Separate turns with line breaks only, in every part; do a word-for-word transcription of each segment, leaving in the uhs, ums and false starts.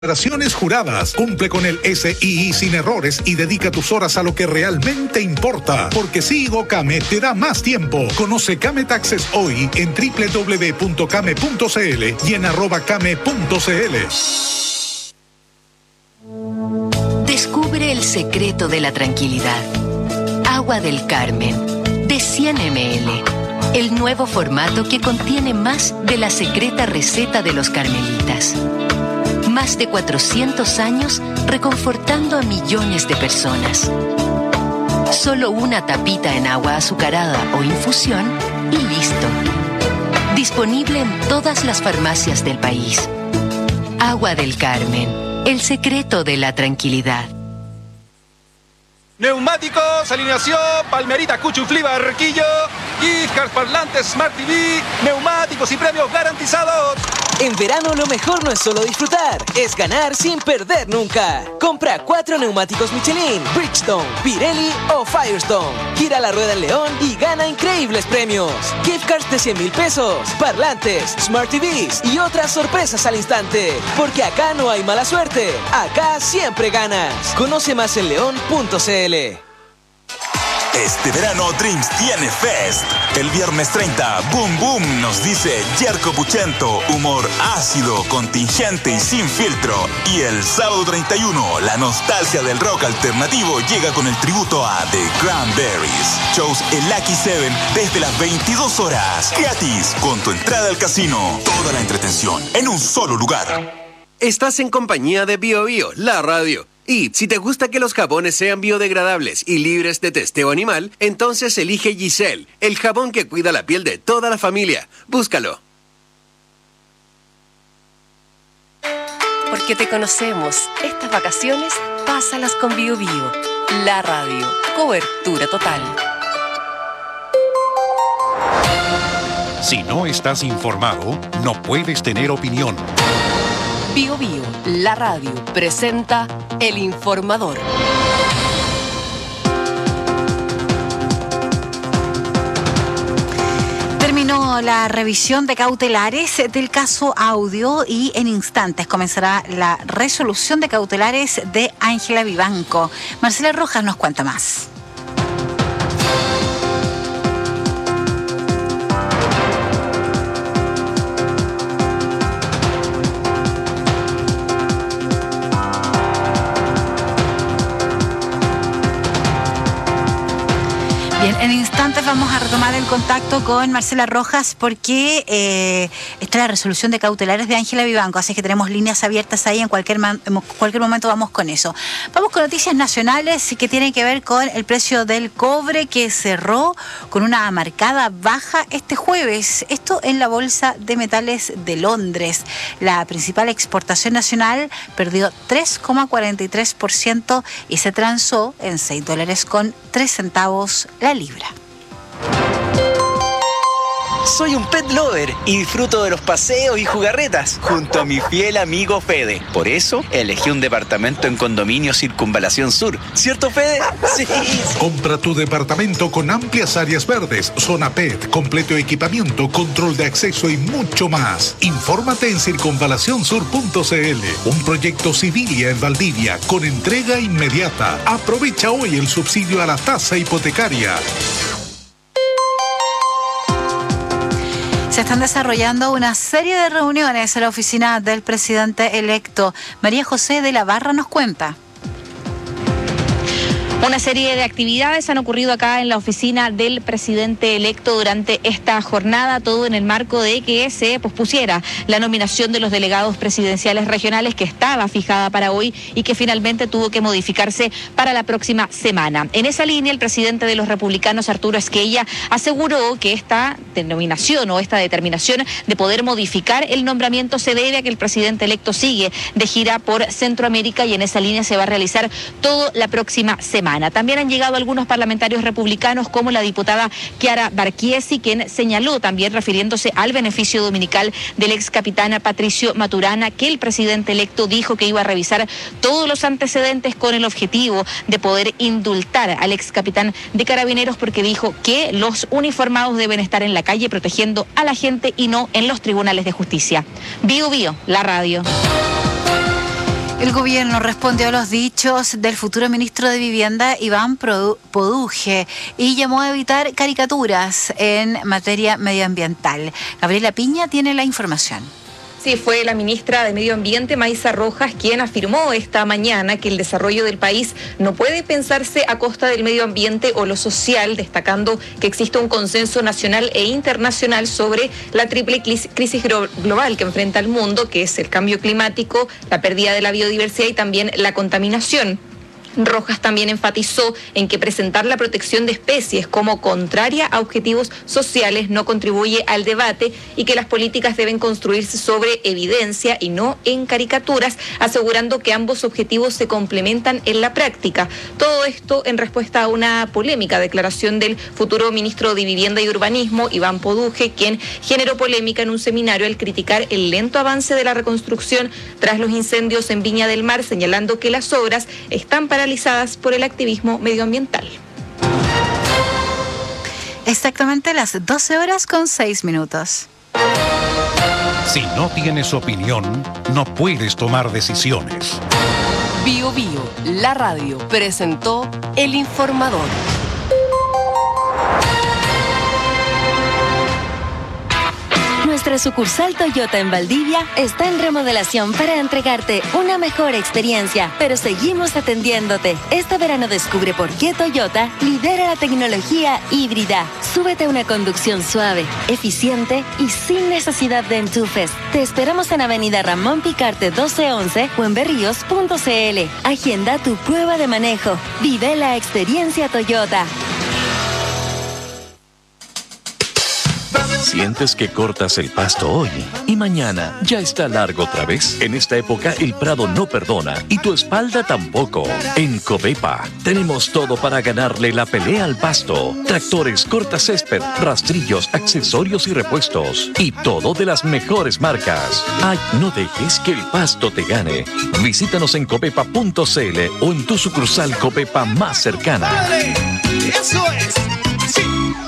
Declaraciones juradas. Cumple con el S I I sin errores y dedica tus horas a lo que realmente importa. Porque Sigo Came te da más tiempo. Conoce Came Taxes hoy en doble u doble u doble u punto came punto c l y en arroba came punto c l.
Descubre el secreto de la tranquilidad. Agua del Carmen, de cien mililitros. El nuevo formato que contiene más de la secreta receta de los carmelitas. Más de cuatrocientos años reconfortando a millones de personas. Solo una tapita en agua azucarada o infusión y listo. Disponible en todas las farmacias del país. Agua del Carmen, el secreto de la tranquilidad.
Neumáticos, alineación, Palmerita, Cuchuflí, Barquillo, gift cards, parlantes, Smart T V, neumáticos y premios garantizados.
En verano lo mejor no es solo disfrutar, es ganar sin perder nunca. Compra cuatro neumáticos Michelin, Bridgestone, Pirelli o Firestone. Gira la rueda en León y gana increíbles premios. Gift cards de cien mil pesos, parlantes, Smart T Vs y otras sorpresas al instante. Porque acá no hay mala suerte, acá siempre ganas. Conoce más en león punto c l.
Este verano Dreams tiene Fest. El viernes treinta, Boom Boom nos dice Jerko Puchento, humor ácido, contingente y sin filtro. Y el sábado treinta y uno, la nostalgia del rock alternativo llega con el tributo a The Cranberries. Shows en Lucky Seven desde las veintidós horas. Gratis, con tu entrada al casino. Toda la entretención en un solo lugar.
Estás en compañía de Bio Bio, la radio. Y si te gusta que los jabones sean biodegradables y libres de testeo animal, entonces elige Giselle, el jabón que cuida la piel de toda la familia. Búscalo.
Porque te conocemos. Estas vacaciones, pásalas con Bio Bio. La radio. Cobertura total.
Si no estás informado, no puedes tener opinión.
Bio Bio, la radio, presenta El Informador.
Terminó la revisión de cautelares del caso Audio y en instantes comenzará la resolución de cautelares de Ángela Vivanco. Marcela Rojas nos cuenta más. Bien, en instantes vamos a retomar el contacto con Marcela Rojas porque eh, está la resolución de cautelares de Ángela Vivanco, así que tenemos líneas abiertas ahí, en cualquier, man, en cualquier momento vamos con eso. Vamos con noticias nacionales que tienen que ver con el precio del cobre que cerró con una marcada baja este jueves, esto en la Bolsa de Metales de Londres. La principal exportación nacional perdió tres coma cuarenta y tres por ciento y se transó en seis dólares con tres centavos la libra.
Soy un pet lover y disfruto de los paseos y jugarretas junto a mi fiel amigo Fede. Por eso elegí un departamento en Condominio Circunvalación Sur. ¿Cierto, Fede? Sí.
Compra tu departamento con amplias áreas verdes, zona pet, completo equipamiento, control de acceso y mucho más. Infórmate en circunvalación sur punto c l. Un proyecto Civilia en Valdivia con entrega inmediata. Aprovecha hoy el subsidio a la tasa hipotecaria.
Se están desarrollando una serie de reuniones en la oficina del presidente electo. María José de la Barra nos cuenta.
Una serie de actividades han ocurrido acá en la oficina del presidente electo durante esta jornada, todo en el marco de que se pospusiera la nominación de los delegados presidenciales regionales que estaba fijada para hoy y que finalmente tuvo que modificarse para la próxima semana. En esa línea, el presidente de los republicanos, Arturo Esquella, aseguró que esta denominación o esta determinación de poder modificar el nombramiento se debe a que el presidente electo sigue de gira por Centroamérica y en esa línea se va a realizar todo la próxima semana. También han llegado algunos parlamentarios republicanos como la diputada Chiara Barchiesi, quien señaló también refiriéndose al beneficio dominical del ex capitán Patricio Maturana, que el presidente electo dijo que iba a revisar todos los antecedentes con el objetivo de poder indultar al ex capitán de Carabineros, porque dijo que los uniformados deben estar en la calle protegiendo a la gente y no en los tribunales de justicia. Bio Bio, la radio.
El gobierno respondió a los dichos del futuro ministro de Vivienda, Iván Poduje, y llamó a evitar caricaturas en materia medioambiental. Gabriela Piña tiene la información.
Sí, fue la ministra de Medio Ambiente, Maysa Rojas, quien afirmó esta mañana que el desarrollo del país no puede pensarse a costa del medio ambiente o lo social, destacando que existe un consenso nacional e internacional sobre la triple crisis global que enfrenta el mundo, que es el cambio climático, la pérdida de la biodiversidad y también la contaminación. Rojas también enfatizó en que presentar la protección de especies como contraria a objetivos sociales no contribuye al debate y que las políticas deben construirse sobre evidencia y no en caricaturas, asegurando que ambos objetivos se complementan en la práctica. Todo esto en respuesta a una polémica declaración del futuro ministro de Vivienda y Urbanismo, Iván Poduje, quien generó polémica en un seminario al criticar el lento avance de la reconstrucción tras los incendios en Viña del Mar, señalando que las obras están para realizadas por el activismo medioambiental.
Exactamente las doce horas con seis minutos.
Si no tienes opinión, no puedes tomar decisiones.
Bio Bio, la radio, presentó El Informador.
Nuestra sucursal Toyota en Valdivia está en remodelación para entregarte una mejor experiencia, pero seguimos atendiéndote. Este verano descubre por qué Toyota lidera la tecnología híbrida. Súbete a una conducción suave, eficiente y sin necesidad de enchufes. Te esperamos en Avenida Ramón Picarte doce once o en berríos punto c l. Agenda tu prueba de manejo. Vive la experiencia Toyota.
¿Sientes que cortas el pasto hoy y mañana ya está largo otra vez? En esta época el prado no perdona y tu espalda tampoco. En Covepa tenemos todo para ganarle la pelea al pasto. Tractores, cortacésped, rastrillos, accesorios y repuestos. Y todo de las mejores marcas. Ay, no dejes que el pasto te gane. Visítanos en covepa punto c l o en tu sucursal Covepa más cercana.
¡Dale! ¡Eso es! ¡Sí!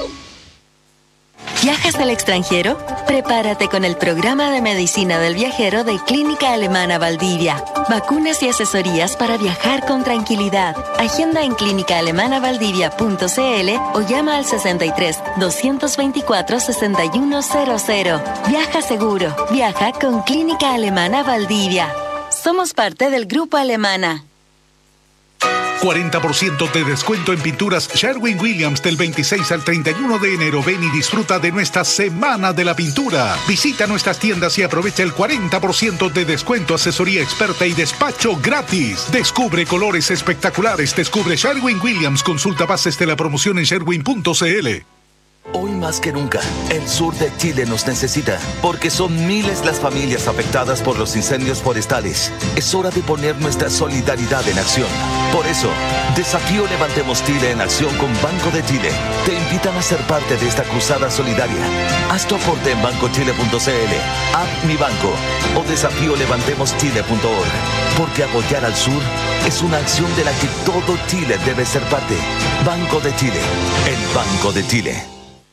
¿Viajas al extranjero? Prepárate con el programa de medicina del viajero de Clínica Alemana Valdivia. Vacunas y asesorías para viajar con tranquilidad. Agenda en clínica alemana valdivia punto c l o llama al sesenta y tres, doscientos veinticuatro, sesenta y uno cero cero. Viaja seguro. Viaja con Clínica Alemana Valdivia. Somos parte del Grupo Alemana.
cuarenta por ciento de descuento en pinturas Sherwin-Williams del veintiséis al treinta y uno de enero. Ven y disfruta de nuestra Semana de la Pintura. Visita nuestras tiendas y aprovecha el cuarenta por ciento de descuento, asesoría experta y despacho gratis. Descubre colores espectaculares. Descubre Sherwin-Williams. Consulta bases de la promoción en sherwin punto c l.
Hoy más que nunca, el sur de Chile nos necesita, porque son miles las familias afectadas por los incendios forestales. Es hora de poner nuestra solidaridad en acción. Por eso, Desafío Levantemos Chile en acción con Banco de Chile. Te invitan a ser parte de esta cruzada solidaria. Haz tu aporte en banco chile punto c l, App Mi Banco o desafío levantemos chile punto org. Porque apoyar al sur es una acción de la que todo Chile debe ser parte. Banco de Chile, el Banco de Chile.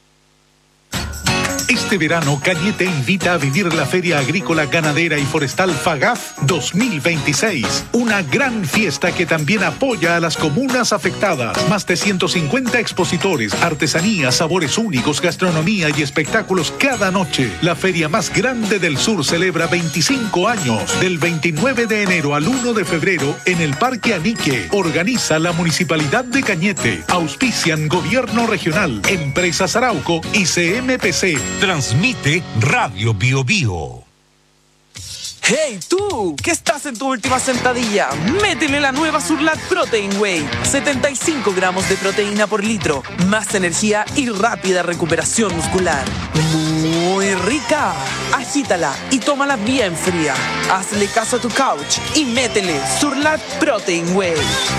Este verano, Cañete invita a vivir la Feria Agrícola, Ganadera y Forestal FAGAF dos mil veintiséis. Una gran fiesta que también apoya a las comunas afectadas. Más de ciento cincuenta expositores, artesanías, sabores únicos, gastronomía y espectáculos cada noche. La feria más grande del sur celebra veinticinco años. Del veintinueve de enero al uno de febrero en el Parque Anique. Organiza la Municipalidad de Cañete. Auspician Gobierno Regional, Empresas Arauco y C M P C.
Transmite Radio Bio Bio.
¡Hey tú! ¿Qué estás en tu última sentadilla? Métele la nueva Surlat Protein Whey. setenta y cinco gramos de proteína por litro. Más energía y rápida recuperación muscular. Muy rica. Agítala y tómala bien fría. Hazle caso a tu couch y métele Surlat Protein Whey.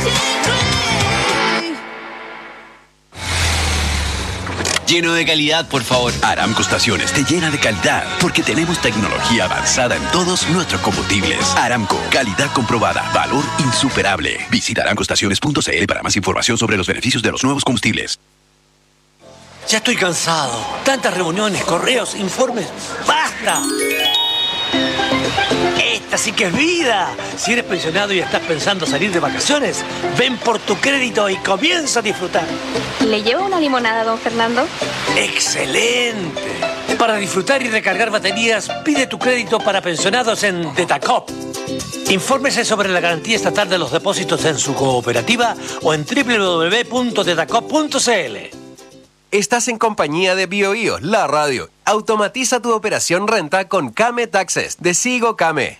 Lleno de calidad, por favor. Aramco Estaciones te llena de calidad porque tenemos tecnología avanzada en todos nuestros combustibles. Aramco, calidad comprobada, valor insuperable. Visita aramco estaciones punto c l para más información sobre los beneficios de los nuevos combustibles.
Ya estoy cansado. Tantas reuniones, correos, informes. ¡Basta! Esta sí que es vida. Si eres pensionado y estás pensando salir de vacaciones, ven por tu crédito y comienza a disfrutar.
¿Le llevo una limonada, don Fernando?
¡Excelente! Para disfrutar y recargar baterías, pide tu crédito para pensionados en Detacop. Infórmese sobre la garantía estatal de los depósitos en su cooperativa o en doble u doble u doble u punto detacop punto c l.
Estás en compañía de BioBio, la radio. Automatiza tu operación renta con Kame Taxes de Sigo Kame.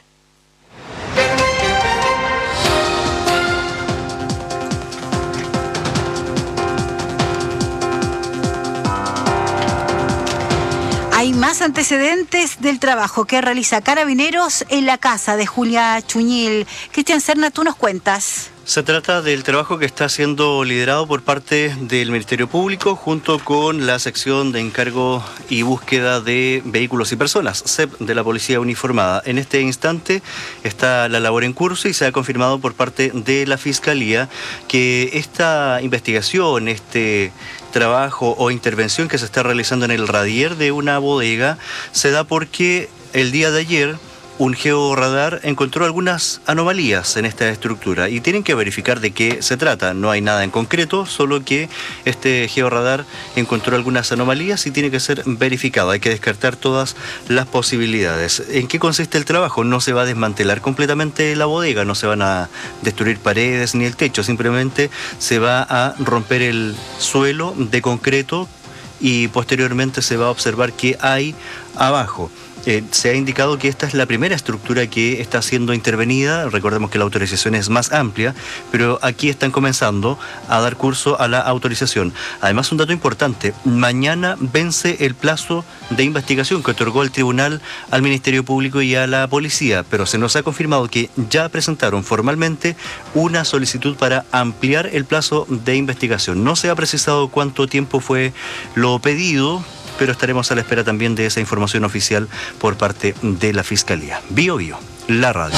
Hay más antecedentes del trabajo que realiza Carabineros en la casa de Julia Chuñil. Cristian Serna, tú nos cuentas.
Se trata del trabajo que está siendo liderado por parte del Ministerio Público junto con la sección de encargo y búsqueda de vehículos y personas, C E P de la Policía Uniformada. En este instante está la labor en curso y se ha confirmado por parte de la Fiscalía que esta investigación, este trabajo o intervención que se está realizando en el radier de una bodega se da porque el día de ayer un georradar encontró algunas anomalías en esta estructura y tienen que verificar de qué se trata. No hay nada en concreto, solo que este georradar encontró algunas anomalías y tiene que ser verificado. Hay que descartar todas las posibilidades. ¿En qué consiste el trabajo? No se va a desmantelar completamente la bodega, no se van a destruir paredes ni el techo, simplemente se va a romper el suelo de concreto y posteriormente se va a observar qué hay abajo. Eh, se ha indicado que esta es la primera estructura que está siendo intervenida. Recordemos que la autorización es más amplia, pero aquí están comenzando a dar curso a la autorización. Además, un dato importante, mañana vence el plazo de investigación que otorgó el tribunal al Ministerio Público y a la policía, pero se nos ha confirmado que ya presentaron formalmente una solicitud para ampliar el plazo de investigación. No se ha precisado cuánto tiempo fue lo pedido, pero estaremos a la espera también de esa información oficial por parte de la Fiscalía. Bio Bio, la radio.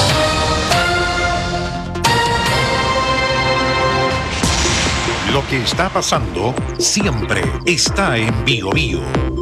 Lo que está pasando siempre está en Bio Bio.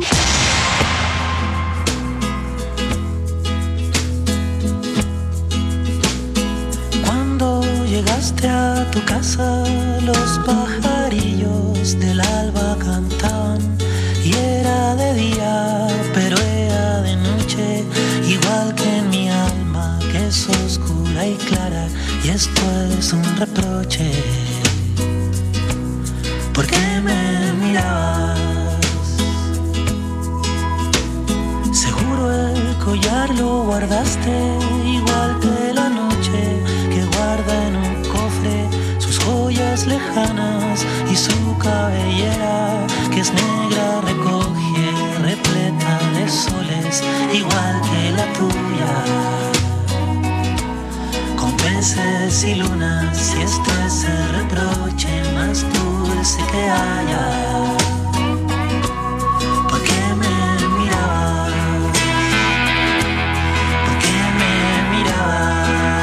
Cuando llegaste a tu casa, los pajarillos del alba cantaban. Y era de día, pero era de noche, igual que en mi alma, que es oscura y clara, y esto es un reproche. ¿Por qué me mirabas? Seguro el collar lo guardaste, igual que la noche que guarda en un cofre sus joyas lejanas y su cabellera que es negra recoge repleta de soles igual que la tuya, con peces y lunas, y este es el reproche más dulce que haya. ¿Por qué me mirabas? ¿Por qué me mirabas?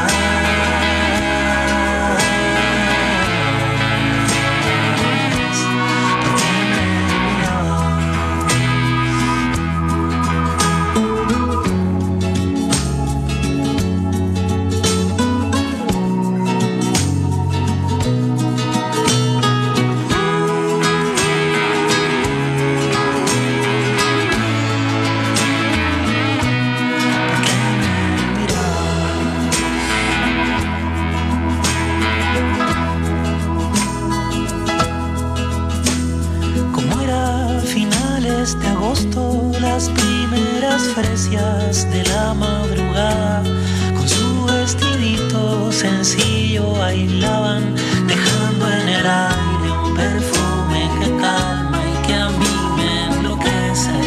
Las primeras fresias de la madrugada, con su vestidito sencillo bailaban, dejando en el aire un perfume que calma y que a mí me enloquece.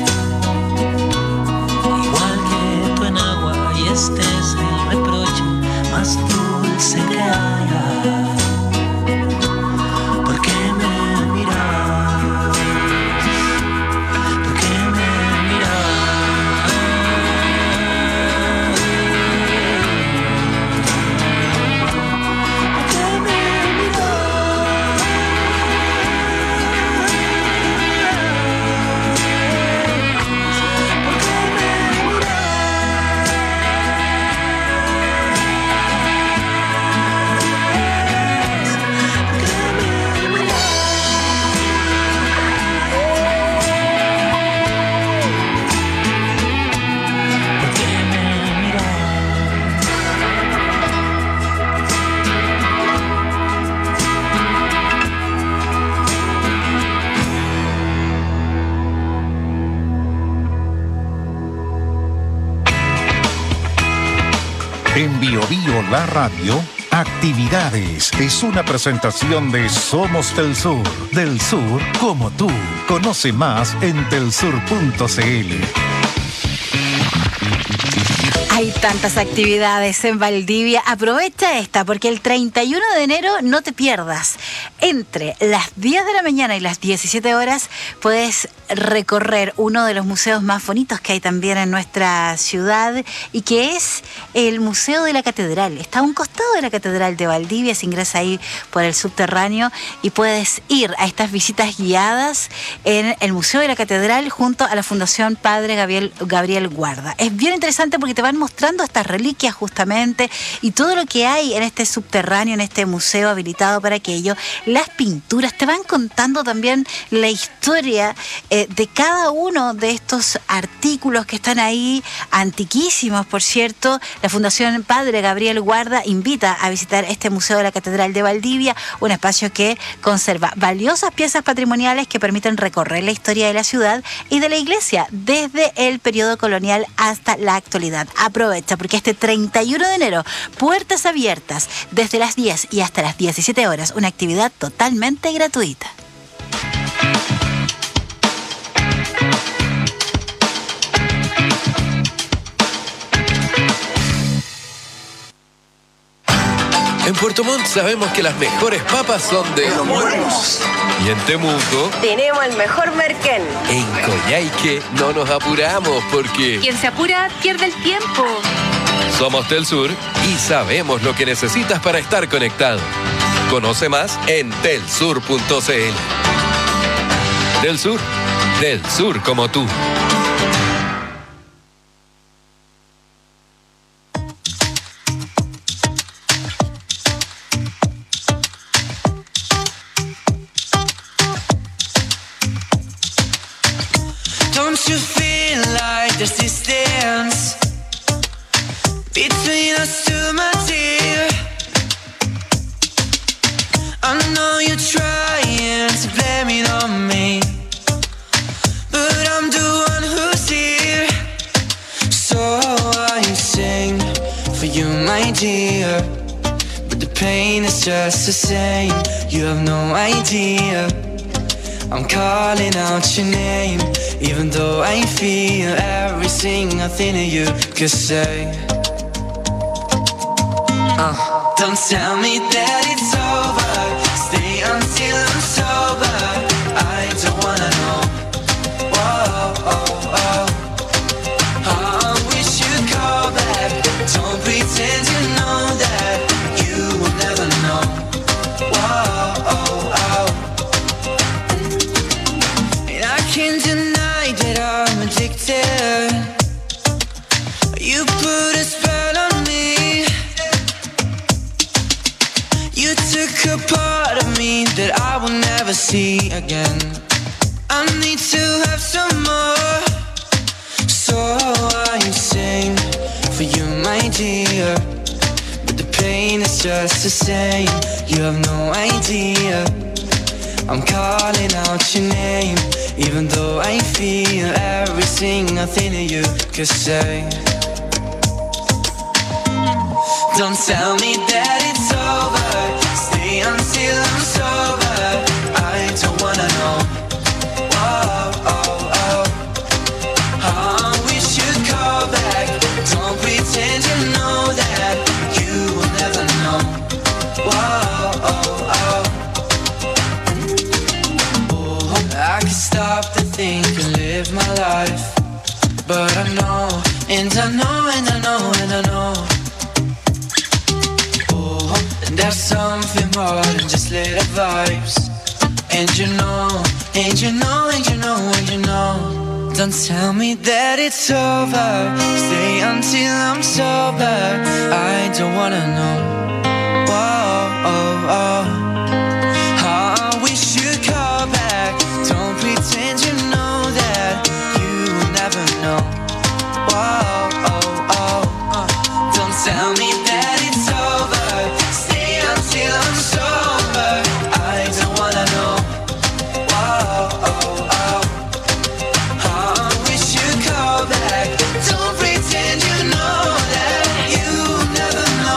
Igual que tu enagua, y este es el reproche más dulce que haya. ¿Por qué me mirabas?
Bio Bio La Radio, Actividades es una presentación de Somos del Sur. Del Sur como tú. Conoce más en telsur punto cl.
Hay tantas actividades en Valdivia. Aprovecha esta porque el treinta y uno de enero no te pierdas. Entre las diez de la mañana y las diecisiete horas puedes recorrer uno de los museos más bonitos que hay también en nuestra ciudad y que es el Museo de la Catedral. Está a un costado de la Catedral de Valdivia, se ingresa ahí por el subterráneo y puedes ir a estas visitas guiadas en el Museo de la Catedral junto a la Fundación Padre Gabriel, Gabriel Guarda. Es bien interesante porque te van mostrando estas reliquias justamente y todo lo que hay en este subterráneo, en este museo habilitado para aquello. Las pinturas te van contando también la historia eh, de cada uno de estos artículos que están ahí, antiquísimos, por cierto. La Fundación Padre Gabriel Guarda invita a visitar este Museo de la Catedral de Valdivia, un espacio que conserva valiosas piezas patrimoniales que permiten recorrer la historia de la ciudad y de la iglesia desde el periodo colonial hasta la actualidad. Aprovecha porque este treinta y uno de enero, puertas abiertas desde las diez y hasta las diecisiete horas, una actividad totalmente gratuita.
En Puerto Montt sabemos que las mejores papas son de Los Buenos. Y en Temuco
tenemos el mejor merquén.
En Coyhaique no nos apuramos porque
quien se apura pierde el tiempo.
Somos del Sur y sabemos lo que necesitas para estar conectado. Conoce más en telsur punto cl. Del Sur, del Sur como tú.
Don't you feel like there's distance between us two, my dear? I know you're trying to blame it on me, but I'm the one who's here. So I sing for you, my dear, but the pain is just the same. You have no idea. I'm calling out your name, even though I feel every single thing that you could say. Uh, don't tell me that it's over. Stay until I'm sober. I don't wanna know. Whoa, oh, oh. I wish you'd call back. Don't pretend you know that. You will never know. Whoa, oh, oh. I can't deny that I'm addicted. You put a spell on me. You took a part of me that I will never see again. I need to have some more. So I sing for you, my dear, but the pain is just the same. You have no idea. I'm calling out your name, even though I feel every single thing that you could say. Don't tell me that it's over. Stay until I'm sober. I don't wanna know. Oh, oh, oh. I wish you'd call back. Don't pretend you know that. You will never know. Whoa, oh, oh. I could stop to think and live my life, but I know, and I know, and I know, and I know. Oh, and there's something more than just little vibes. And you know, and you know, and you know, and you know. Don't tell me that it's over. Stay until I'm sober. I don't wanna know. Whoa, oh, oh. I wish you'd call back. Don't pretend you know that. You will never know. Whoa, oh, oh. Uh. Don't tell me that it's over. Stay until I'm sober. I don't wanna know. Whoa, oh, oh. I wish you'd call back. Don't pretend you know that. You will never know.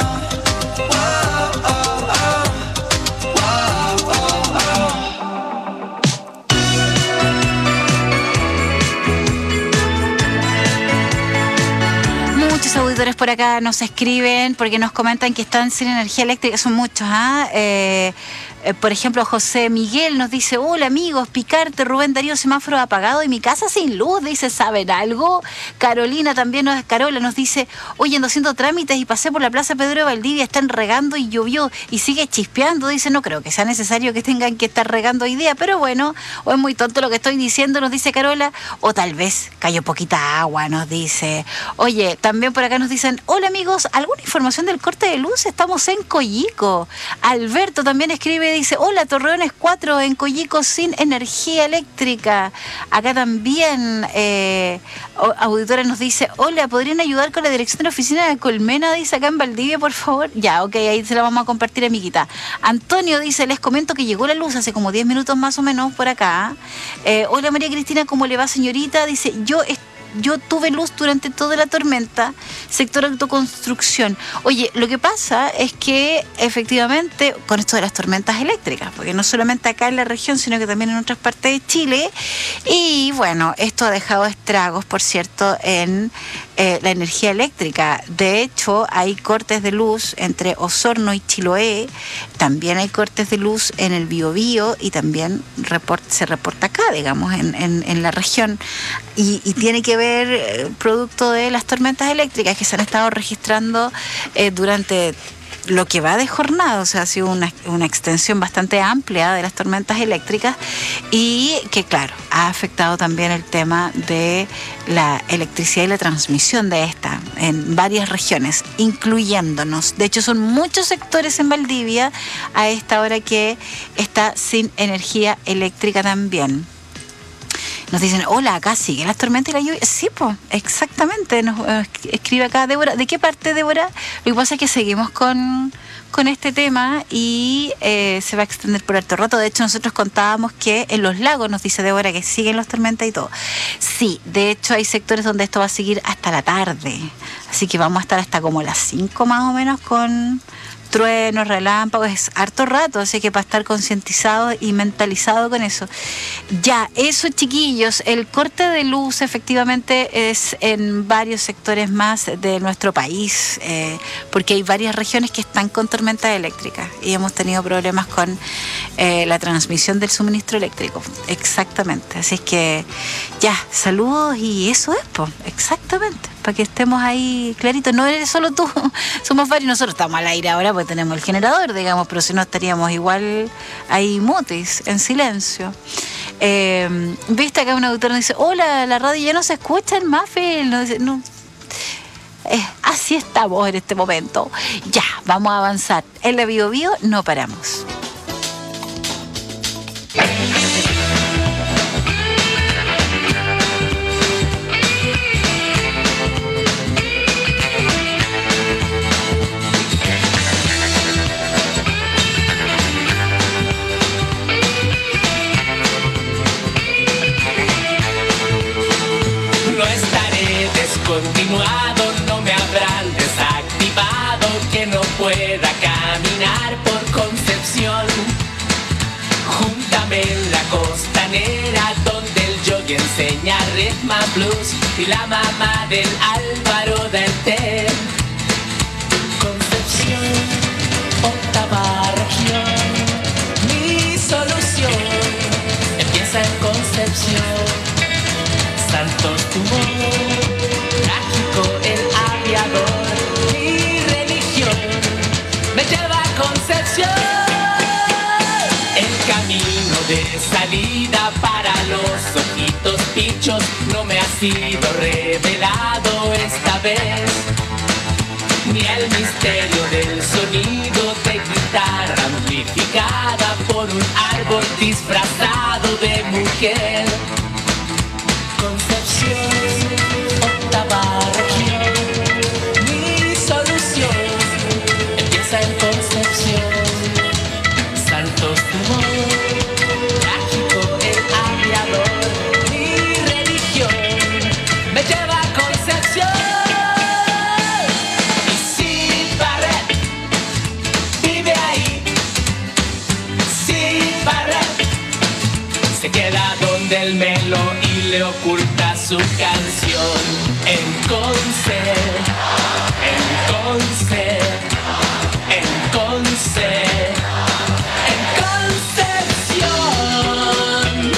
auditores por acá nos escriben porque nos comentan que están sin energía eléctrica, son muchos, ¿ah? ¿eh? Eh, por ejemplo, José Miguel nos dice: hola amigos, Picarte, Rubén Darío, semáforo apagado y mi casa sin luz, dice, ¿saben algo? Carolina también, nos, Carola nos dice: oye, ando haciendo trámites y pasé por la Plaza Pedro de Valdivia, están regando y llovió y sigue chispeando, dice, no creo que sea necesario que tengan que estar regando hoy día, pero bueno, o es muy tonto lo que estoy diciendo, nos dice Carola, o tal vez cayó poquita agua, nos dice. Oye, también por acá nos dicen: hola amigos, ¿alguna información del corte de luz? Estamos en Coyico. Alberto también escribe, dice: hola, Torreones cuatro en Coyico sin energía eléctrica. Acá también eh, auditores nos dice: hola, ¿podrían ayudar con la dirección de la oficina de Colmena? Dice, acá en Valdivia, por favor. Ya, ok, ahí se la vamos a compartir, amiguita. Antonio dice: les comento que llegó la luz hace como diez minutos más o menos por acá. Eh, hola María Cristina, ¿cómo le va, señorita? Dice: yo estoy Yo tuve luz durante toda la tormenta, sector autoconstrucción. Oye, lo que pasa es que efectivamente, con esto de las tormentas eléctricas, porque no solamente acá en la región, sino que también en otras partes de Chile, y bueno, esto ha dejado estragos, por cierto, en eh, la energía eléctrica. De hecho, hay cortes de luz entre Osorno y Chiloé, también hay cortes de luz en el Biobío y también report, se reporta acá, digamos, en, en, en la región. Y, y tiene que ver eh, producto de las tormentas eléctricas que se han estado registrando eh, durante lo que va de jornada, o sea, ha sido una, una extensión bastante amplia de las tormentas eléctricas y que, claro, ha afectado también el tema de la electricidad y la transmisión de esta en varias regiones, incluyéndonos. De hecho, son muchos sectores en Valdivia a esta hora que está sin energía eléctrica también. Nos dicen: hola, acá sigue las tormentas y la lluvia. Sí, pues, exactamente. Nos eh, escribe acá Débora. ¿De qué parte, Débora? Lo que pasa es que seguimos con, con este tema y eh, se va a extender por harto rato. De hecho, nosotros contábamos que en los lagos, nos dice Débora, que siguen las tormentas y todo. Sí, de hecho hay sectores donde esto va a seguir hasta la tarde. Así que vamos a estar hasta como las cinco más o menos con truenos, relámpagos, es harto rato, así que para estar concientizado y mentalizado con eso. Ya, eso, chiquillos, el corte de luz efectivamente es en varios sectores más de nuestro país, eh, porque hay varias regiones que están con tormentas eléctricas y hemos tenido problemas con eh, la transmisión del suministro eléctrico, exactamente. Así es que ya, saludos y eso es, pues, exactamente, para que estemos ahí claritos. No eres solo tú, somos varios, nosotros estamos al aire ahora porque tenemos el generador, digamos, pero si no estaríamos igual ahí mutis, en silencio. Eh, Viste acá un auditor nos dice: hola, la radio ya no se escucha en Mafel. No, no. Eh, así estamos en este momento. Ya, vamos a avanzar. En la Bio Bio no paramos.
Continuado, no me habrán desactivado, que no pueda caminar por Concepción. Júntame en la costanera, donde el yogi enseña ritmo blues y la mamá del Álvaro del té. Concepción, octava región, mi solución empieza en Concepción. Santos Dumont, el aviador, mi religión me lleva a Concepción. El camino de salida para los ojitos pichos no me ha sido revelado esta vez, ni el misterio del sonido de guitarra amplificada por un árbol disfrazado de mujer. Concepción, octava región, mi solución empieza en Concepción. Santos Dumont, trágico el aviador, mi religión me lleva a Concepción. Y Sid Barrett vive ahí. Sid Barrett se queda donde el melo y le oculta su canción en Conce, Conce, en Conce, en Concepción.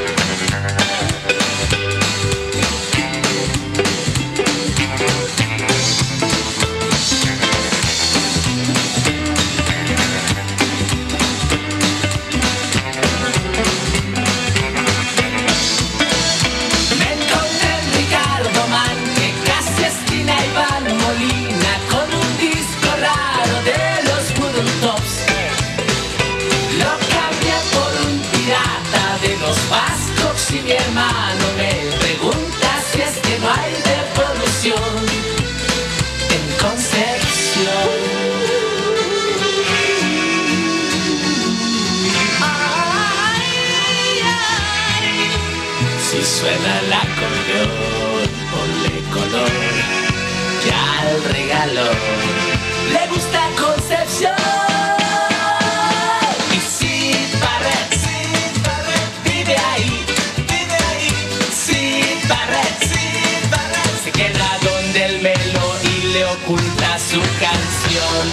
Me encontré en Ricardo Man, que casi esquina Iván Molina, con un disco raro de los Wooden Tops. Lo cambié por un pirata de los Vascos y mi hermano me pregunta si es que no hay devolución en Concepción. Si suena el acordeón, ponle color ya al regalo. Le gusta Concepción. Y Sid Barrett, Sid Barrett vive ahí, vive ahí. Sid Barrett, Sid Barrett se queda donde el melo y le oculta su canción.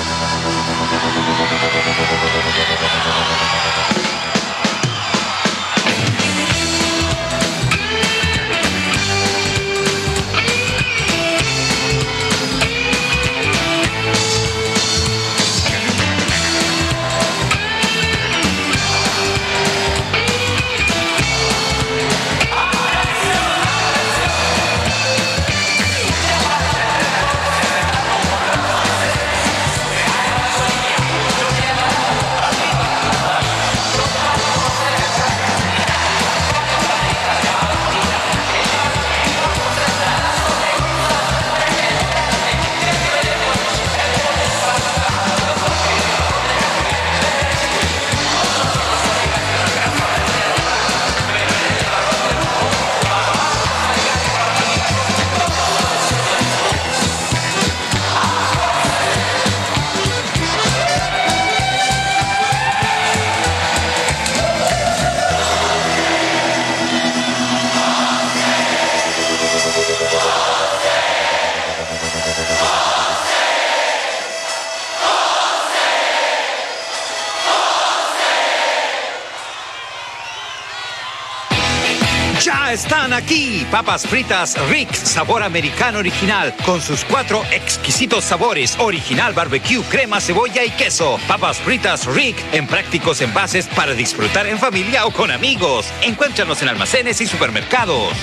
Ya están aquí papas fritas Rick sabor americano original con sus cuatro exquisitos sabores: original, barbecue, crema, cebolla y queso. Papas fritas Rick en prácticos envases para disfrutar en familia o con amigos. Encuéntranos en almacenes y supermercados.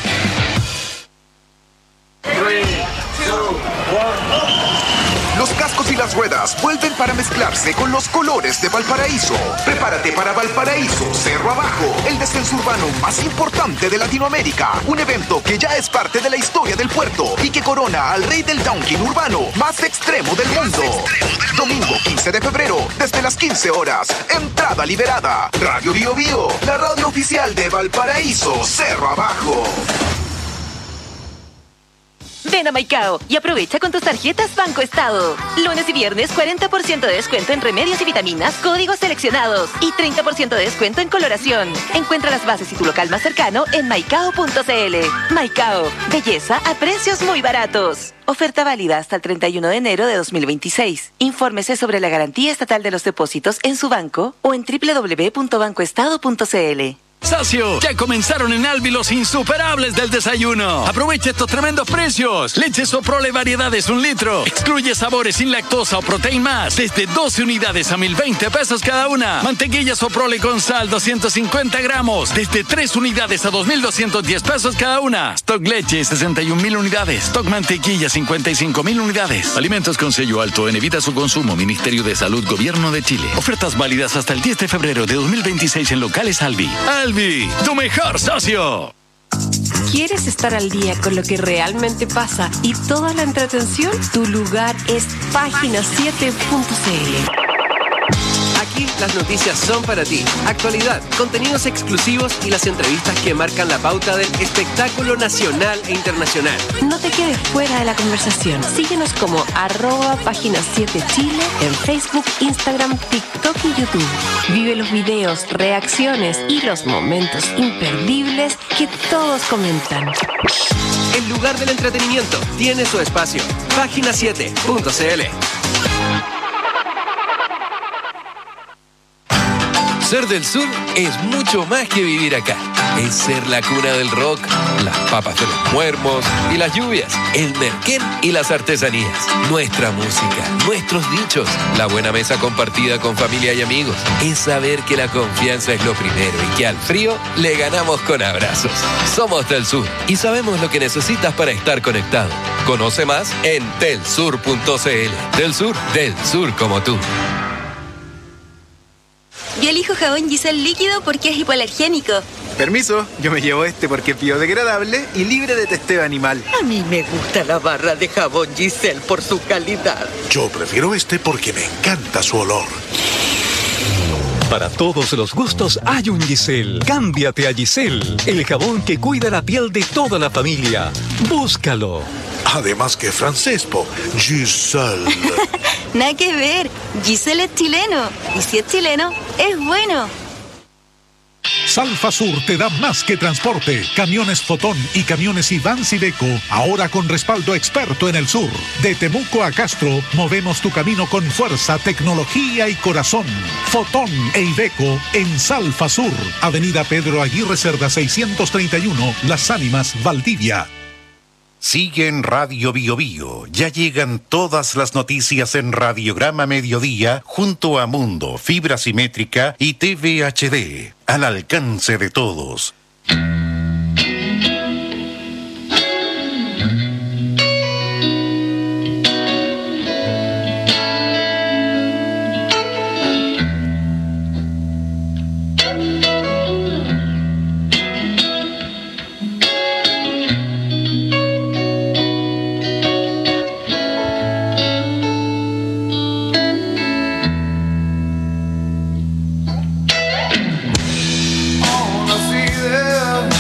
Los cascos y las ruedas vuelven para mezclarse con los colores de Valparaíso. Prepárate para Valparaíso Cerro Abajo, el descenso urbano más importante de Latinoamérica. Un evento que ya es parte de la historia del puerto y que corona al rey del downhill urbano más extremo del mundo. Domingo quince de febrero, desde las quince horas. Entrada liberada. Radio Bio Bio, la radio oficial de Valparaíso Cerro Abajo.
Ven a Maicao y aprovecha con tus tarjetas Banco Estado. Lunes y viernes cuarenta por ciento de descuento en remedios y vitaminas, códigos seleccionados y treinta por ciento de descuento en coloración. Encuentra las bases y tu local más cercano en maicao punto cl. Maicao, belleza a precios muy baratos. Oferta válida hasta el treinta y uno de enero de dos mil veintiséis. Infórmese sobre la garantía estatal de los depósitos en su banco o en doble u doble u doble u punto banco estado punto cl.
Socio, ya comenzaron en Albi los insuperables del desayuno. Aprovecha estos tremendos precios. Leche Soprole variedades un litro. Excluye sabores sin lactosa o proteín más. Desde doce unidades a mil veinte pesos cada una. Mantequilla Soprole con sal doscientos cincuenta gramos. Desde tres unidades a dos mil doscientos diez pesos cada una. Stock leche sesenta y un mil unidades. Stock mantequilla cincuenta y cinco mil unidades. Alimentos con sello alto en evita su consumo. Ministerio de Salud, Gobierno de Chile. Ofertas válidas hasta el diez de febrero de dos mil veintiséis en locales Albi. Albi, tu mejor socio.
¿Quieres estar al día con lo que realmente pasa y toda la entretención? Tu lugar es página siete punto cl.
Aquí las noticias son para ti. Actualidad, contenidos exclusivos y las entrevistas que marcan la pauta del espectáculo nacional e internacional.
No te quedes fuera de la conversación. Síguenos como arroba página siete Chile en Facebook, Instagram, TikTok y YouTube. Vive los videos, reacciones y los momentos imperdibles que todos comentan.
El lugar del entretenimiento tiene su espacio. página siete punto c l.
Ser del sur es mucho más que vivir acá. Es ser la cuna del rock, las papas de los muermos y las lluvias, el merquén y las artesanías, nuestra música, nuestros dichos, la buena mesa compartida con familia y amigos. Es saber que la confianza es lo primero y que al frío le ganamos con abrazos. Somos del sur y sabemos lo que necesitas para estar conectado. Conoce más en telsur punto c l. Del sur, del sur como tú.
Yo elijo jabón Giselle líquido porque es hipoalergénico.
Permiso, yo me llevo este porque es biodegradable y libre de testeo animal.
A mí me gusta la barra de jabón Giselle por su calidad.
Yo prefiero este porque me encanta su olor.
Para todos los gustos hay un Giselle. Cámbiate a Giselle, el jabón que cuida la piel de toda la familia. Búscalo.
Además que francés, po. Giselle.
Nada que ver. Giselle es chileno. Y si es chileno, es bueno.
Salfa Sur te da más que transporte. Camiones Fotón y camiones Ivans Iveco, ahora con respaldo experto en el sur. De Temuco a Castro, movemos tu camino con fuerza, tecnología y corazón. Fotón e Iveco en Salfa Sur. Avenida Pedro Aguirre Cerda seiscientos treinta y uno, Las Ánimas, Valdivia.
Sigue en Radio Bio Bio. Ya llegan todas las noticias en Radiograma Mediodía junto a Mundo, Fibra Simétrica y T V H D. Al alcance de todos.
All I see there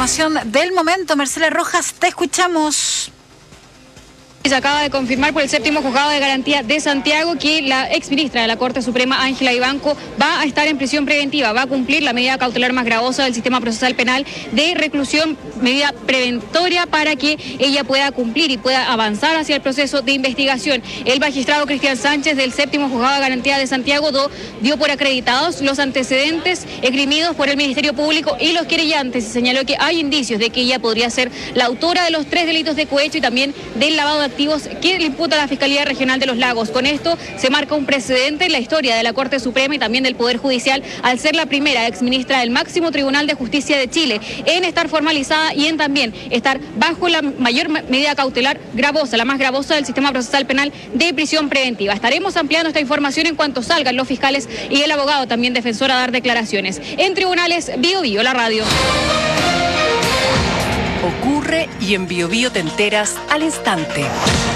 información del momento. Marcela Rojas, te escuchamos.
Se acaba de confirmar por el séptimo juzgado de garantía de Santiago que la exministra de la Corte Suprema, Ángela Vivanco, va a estar en prisión preventiva, va a cumplir la medida cautelar más gravosa del sistema procesal penal de reclusión, medida preventoria para que ella pueda cumplir y pueda avanzar hacia el proceso de investigación. El magistrado Cristian Sánchez del séptimo juzgado de garantía de Santiago do, dio por acreditados los antecedentes esgrimidos por el Ministerio Público y los querellantes y señaló que hay indicios de que ella podría ser la autora de los tres delitos de cohecho y también del lavado de activos que le imputa la Fiscalía Regional de los Lagos. Con esto se marca un precedente en la historia de la Corte Suprema y también del Poder Judicial al ser la primera exministra del máximo Tribunal de Justicia de Chile en estar formalizada y en también estar bajo la mayor medida cautelar gravosa, la más gravosa del sistema procesal penal de prisión preventiva. Estaremos ampliando esta información en cuanto salgan los fiscales y el abogado también defensor a dar declaraciones. En Tribunales, Bio Bio, la radio.
Ocurre y en Bio Bio te enteras al instante.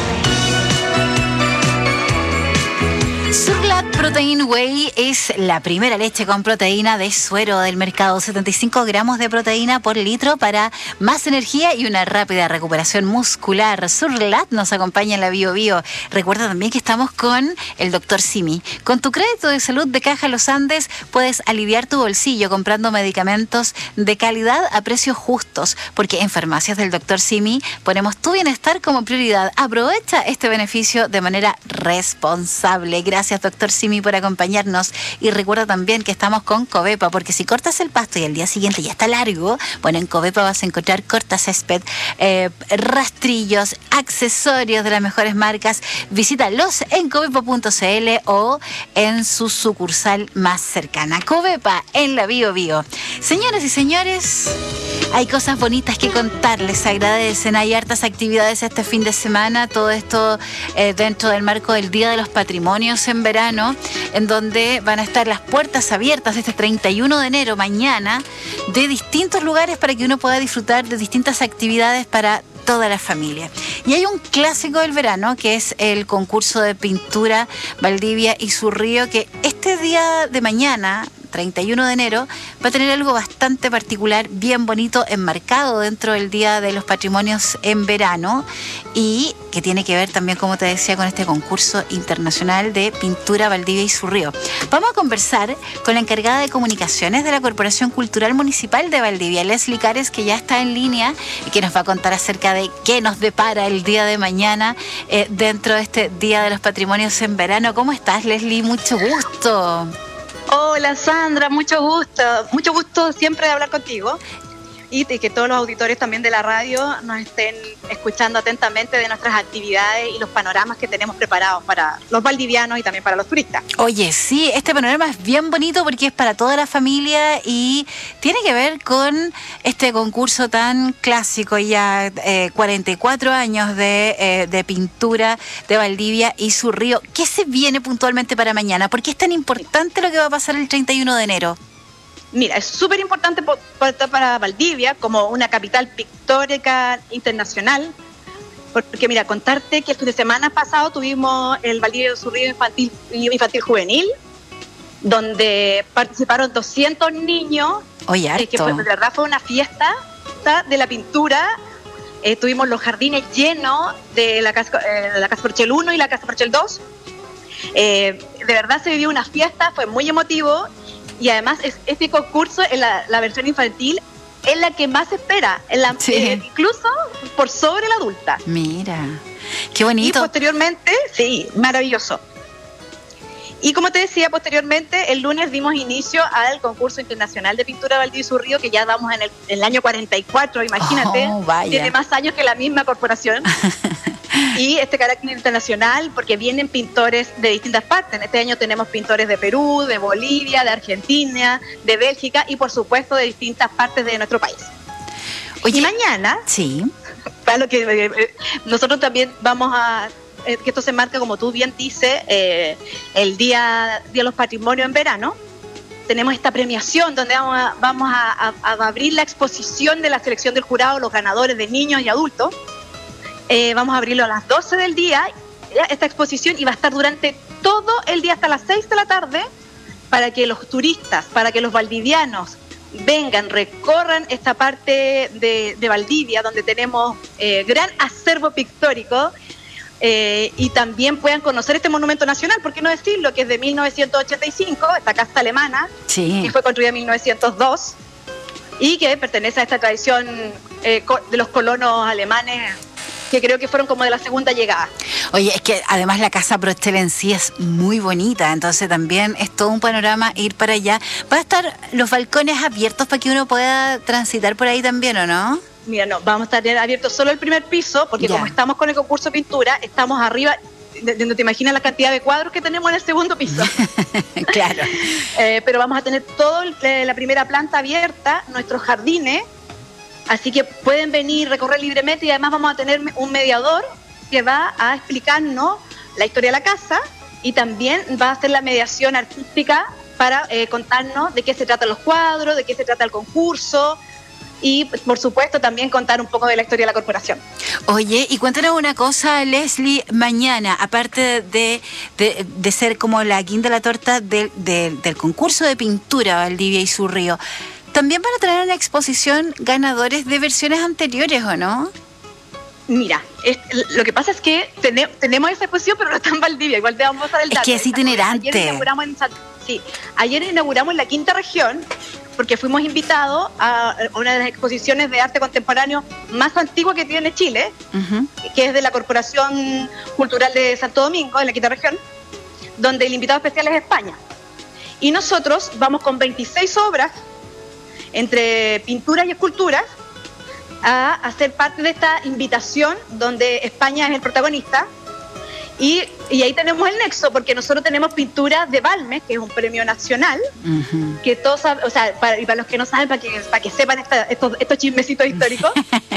Surlat Protein Whey es la primera leche con proteína de suero del mercado. setenta y cinco gramos de proteína por litro para más energía y una rápida recuperación muscular. Surlat nos acompaña en la Bio Bio. Recuerda también que estamos con el doctor Simi. Con tu crédito de salud de Caja Los Andes puedes aliviar tu bolsillo comprando medicamentos de calidad a precios justos, porque en Farmacias del doctor Simi ponemos tu bienestar como prioridad. Aprovecha este beneficio de manera responsable. Gracias, doctor Simi, por acompañarnos. Y recuerda también que estamos con Covepa, porque si cortas el pasto y al día siguiente ya está largo, bueno, en Covepa vas a encontrar cortacésped, eh, rastrillos, accesorios de las mejores marcas. Visítalos en covepa punto cl o en su sucursal más cercana. Covepa en la Bio Bio. Señoras y señores, hay cosas bonitas que contarles. Se agradecen. Hay hartas actividades este fin de semana. Todo esto eh, dentro del marco del Día de los Patrimonios en verano, en donde van a estar las puertas abiertas este treinta y uno de enero, mañana, de distintos lugares para que uno pueda disfrutar de distintas actividades para toda la familia. Y hay un clásico del verano que es el concurso de pintura Valdivia y su río, que este día de mañana, treinta y uno de enero, va a tener algo bastante particular, bien bonito, enmarcado dentro del Día de los Patrimonios en verano, y que tiene que ver también, como te decía, con este concurso internacional de pintura Valdivia y su río. Vamos a conversar con la encargada de comunicaciones de la Corporación Cultural Municipal de Valdivia, Leslie Cares, que ya está en línea y que nos va a contar acerca de qué nos depara el día de mañana eh, dentro de este Día de los Patrimonios en verano. ¿Cómo estás, Leslie? Mucho gusto.
Hola, Sandra, mucho gusto. Mucho gusto siempre de hablar contigo. Y que todos los auditores también de la radio nos estén escuchando atentamente de nuestras actividades y los panoramas que tenemos preparados para los valdivianos y también para los turistas.
Oye, sí, este panorama es bien bonito porque es para toda la familia y tiene que ver con este concurso tan clásico, ya eh, cuarenta y cuatro años de, eh, de pintura de Valdivia y su río. ¿Qué se viene puntualmente para mañana? ¿Por qué es tan importante lo que va a pasar el treinta y uno de enero?
Mira, es súper importante para Valdivia como una capital pictórica internacional, porque mira, contarte que el fin de semana pasado tuvimos el Valdivia y su río infantil, infantil juvenil, donde participaron doscientos niños.
Oye, harto.
Eh, que fue, de verdad fue una fiesta de la pintura. Eh, tuvimos los jardines llenos de la Casa, eh, la Casa Porchel uno y la Casa Porchel dos. Eh, de verdad se vivió una fiesta, fue muy emotivo. Y además es, este concurso, en la, la versión infantil, es la que más se espera, en la, sí. eh, incluso por sobre la adulta.
Mira, qué bonito.
Y posteriormente, sí, maravilloso. Y como te decía, posteriormente, el lunes dimos inicio al concurso internacional de pintura Valdivia y su río, que ya vamos en el, en el año cuarenta y cuatro, imagínate.
Oh, vaya.
Tiene más años que la misma corporación. Y este carácter internacional, porque vienen pintores de distintas partes. En este año tenemos pintores de Perú, de Bolivia, de Argentina, de Bélgica y, por supuesto, de distintas partes de nuestro país.
Oye,
y mañana,
sí.
para lo que eh, nosotros también vamos a... Eh, que esto se marca, como tú bien dices, eh, el Día de los Patrimonios en verano. Tenemos esta premiación donde vamos a, vamos a, a, a abrir la exposición de la selección del jurado, los ganadores de niños y adultos. Eh, vamos a abrirlo a las doce del día, esta exposición, y va a estar durante todo el día hasta las seis de la tarde para que los turistas, para que los valdivianos vengan, recorran esta parte de, de Valdivia, donde tenemos eh, gran acervo pictórico, eh, y también puedan conocer este monumento nacional, ¿por qué no decirlo? Que es de mil novecientos ochenta y cinco, esta casa alemana,
sí.
que fue construida en mil novecientos dos, y que pertenece a esta tradición eh, de los colonos alemanes, que creo que fueron como de la segunda llegada.
Oye, es que además la casa Prochel en sí es muy bonita, entonces también es todo un panorama ir para allá. ¿Va a estar los balcones abiertos para que uno pueda transitar por ahí también, o no?
Mira, no, vamos a tener abierto solo el primer piso, porque ya. Como estamos con el concurso de pintura, estamos arriba, no te imaginas la cantidad de cuadros que tenemos en el segundo piso.
Claro.
eh, pero vamos a tener toda la primera planta abierta, nuestros jardines, así que pueden venir, recorrer libremente, y además vamos a tener un mediador que va a explicarnos la historia de la casa y también va a hacer la mediación artística para eh, contarnos de qué se tratan los cuadros, de qué se trata el concurso y, por supuesto, también contar un poco de la historia de la corporación.
Oye, y cuéntanos una cosa, Leslie, mañana, aparte de, de, de ser como la guinda de la torta del, del, del concurso de pintura Valdivia y su río, también van a traer una exposición ganadores de versiones anteriores, ¿o no?
Mira, es, lo que pasa es que tene, tenemos esa exposición, pero no está en Valdivia, igual te vamos a dar el dato.
Es que es itinerante.
Ayer inauguramos en, sí, ayer inauguramos en la quinta región, porque fuimos invitados a una de las exposiciones de arte contemporáneo más antigua que tiene Chile, uh-huh. que es de la Corporación Cultural de Santo Domingo, en la quinta región, donde el invitado especial es España. Y nosotros vamos con veintiséis obras, entre pinturas y esculturas, a hacer parte de esta invitación donde España es el protagonista, y, y ahí tenemos el nexo, porque nosotros tenemos pinturas de Balmes, que es un premio nacional, uh-huh. que todos saben, o sea, para, y para los que no saben, para que, para que sepan esta, estos, estos chismecitos históricos,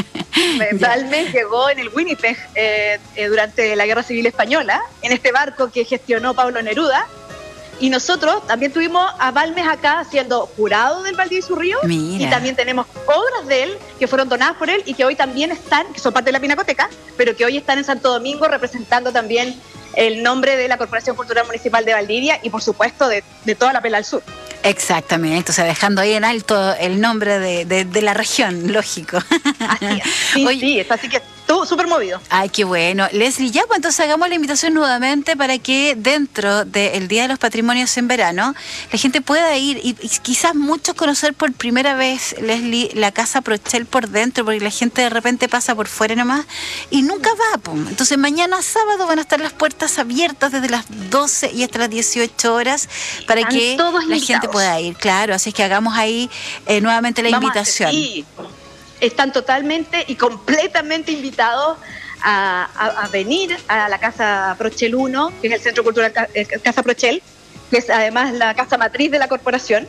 Balmes llegó en el Winnipeg eh, eh, durante la Guerra Civil Española, en este barco que gestionó Pablo Neruda. Y nosotros también tuvimos a Balmes acá siendo jurado del Valdivia y su río.
Mira.
Y también tenemos obras de él que fueron donadas por él y que hoy también están, que son parte de la Pinacoteca, pero que hoy están en Santo Domingo representando también el nombre de la Corporación Cultural Municipal de Valdivia y, por supuesto, de, de toda la Pela al Sur.
Exactamente, o sea, dejando ahí en alto el nombre de, de, de la región, lógico.
Así es. Sí, Oye, sí, así que estuvo súper movido.
Ay, qué bueno. Leslie, ya, pues entonces hagamos la invitación nuevamente para que dentro del Día de los Patrimonios en verano la gente pueda ir y, y quizás muchos conocer por primera vez, Leslie, la Casa Prochel por dentro, porque la gente de repente pasa por fuera nomás y nunca va, pues. Entonces mañana sábado van a estar las puertas abiertas desde las doce y hasta las dieciocho horas para
Están
que
todos
la
invitados.
gente pueda ir, claro, así es que hagamos ahí eh, nuevamente la
Vamos
invitación.
A hacer, sí, están totalmente y completamente invitados a, a, a venir a la Casa Prochel uno, que es el Centro Cultural Casa Prochel, que es además la casa matriz de la corporación,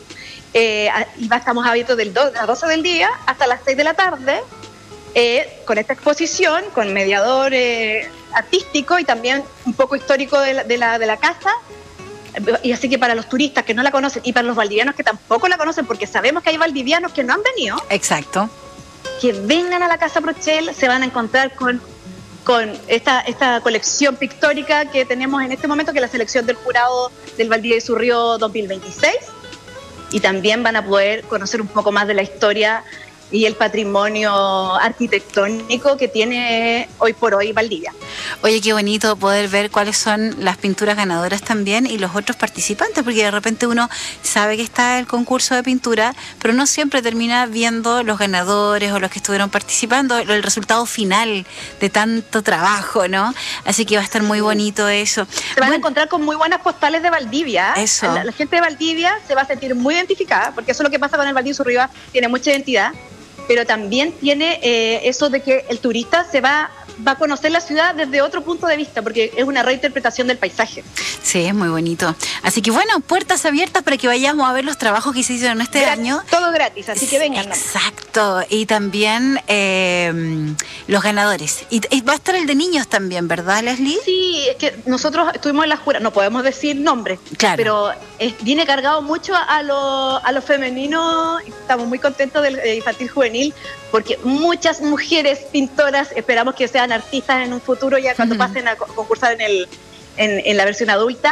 eh, y va, estamos abiertos del do, de las doce del día hasta las seis de la tarde, eh, con esta exposición, con mediador eh, artístico y también un poco histórico de la, de la, de la casa. Y así que para los turistas que no la conocen y para los valdivianos que tampoco la conocen, porque sabemos que hay valdivianos que no han venido.
Exacto.
Que vengan a la Casa Prochel, se van a encontrar con, con esta, esta colección pictórica que tenemos en este momento, que es la selección del jurado del Valdivia y su río dos mil veintiséis. Y también van a poder conocer un poco más de la historia y el patrimonio arquitectónico que tiene hoy por hoy Valdivia.
Oye, qué bonito poder ver cuáles son las pinturas ganadoras también y los otros participantes, porque de repente uno sabe que está el concurso de pintura, pero no siempre termina viendo los ganadores o los que estuvieron participando, el resultado final de tanto trabajo, ¿no? Así que va a estar muy bonito eso.
Se van bueno, a encontrar con muy buenas postales de Valdivia.
Eso.
La, la gente de Valdivia se va a sentir muy identificada, porque eso es lo que pasa con el Valdivia y su río, tiene mucha identidad, pero también tiene eh, eso de que el turista se va, va a conocer la ciudad desde otro punto de vista, porque es una reinterpretación del paisaje.
Sí, es muy bonito. Así que bueno, puertas abiertas para que vayamos a ver los trabajos que se hicieron este
gratis,
año.
Todo gratis, así que vengan.
Exacto, y también eh, los ganadores. Y, y va a estar el de niños también, ¿verdad, Leslie?
Sí, es que nosotros estuvimos en la jura, no podemos decir nombres,
claro,
pero es, viene cargado mucho a lo, a lo femenino. Estamos muy contentos del de infantil juvenil, porque muchas mujeres pintoras, esperamos que sean artistas en un futuro, ya cuando uh-huh. pasen a concursar en, el, en, en la versión adulta,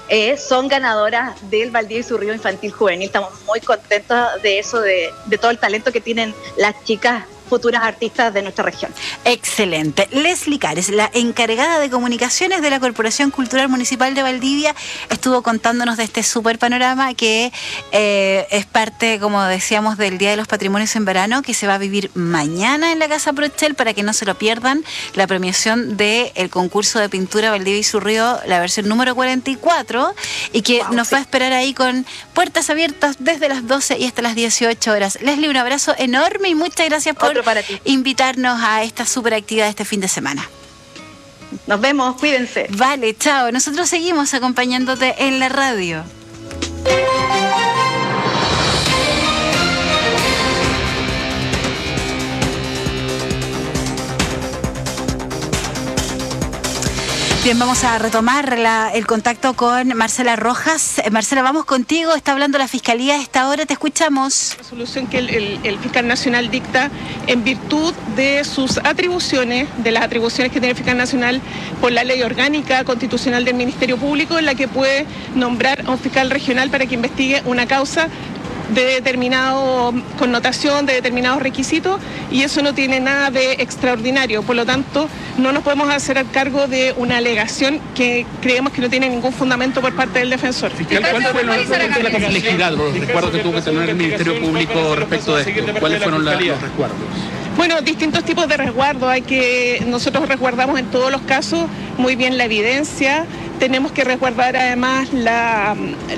eh, son ganadoras del Valdivia Isurrío Infantil Juvenil. Estamos muy contentos de eso, de, de todo el talento que tienen las chicas futuras artistas de nuestra región.
Excelente. Leslie Cares, la encargada de comunicaciones de la Corporación Cultural Municipal de Valdivia, estuvo contándonos de este súper panorama que eh, es parte, como decíamos, del Día de los Patrimonios en Verano, que se va a vivir mañana en la Casa Prochel, para que no se lo pierdan, la premiación del concurso de pintura Valdivia Isurrío, la versión número cuarenta y cuatro, y que wow, nos sí. va a esperar ahí con puertas abiertas desde las doce y hasta las dieciocho horas. Leslie, un abrazo enorme y muchas gracias por para ti. Invitarnos a esta super actividad este fin de semana.
Nos vemos, cuídense.
Vale, chao. Nosotros seguimos acompañándote en la radio. Bien, vamos a retomar la, el contacto con Marcela Rojas. Marcela, vamos contigo. Está hablando la Fiscalía a esta hora. Te escuchamos.
La resolución que el, el, el fiscal nacional dicta en virtud de sus atribuciones, de las atribuciones que tiene el fiscal nacional por la ley orgánica constitucional del Ministerio Público, en la que puede nombrar a un fiscal regional para que investigue una causa de determinada connotación, de determinados requisitos, y eso no tiene nada de extraordinario. Por lo tanto, no nos podemos hacer al cargo de una alegación que creemos que no tiene ningún fundamento por parte del defensor.
Fiscal, ¿cuál fue la, la complejidad, los recuerdos que tuvo que tener el Ministerio Público respecto de esto? ¿Cuáles fueron la, los resguardos?
Bueno, distintos tipos de resguardos. Hay que, nosotros resguardamos en todos los casos muy bien la evidencia. Tenemos que resguardar además la...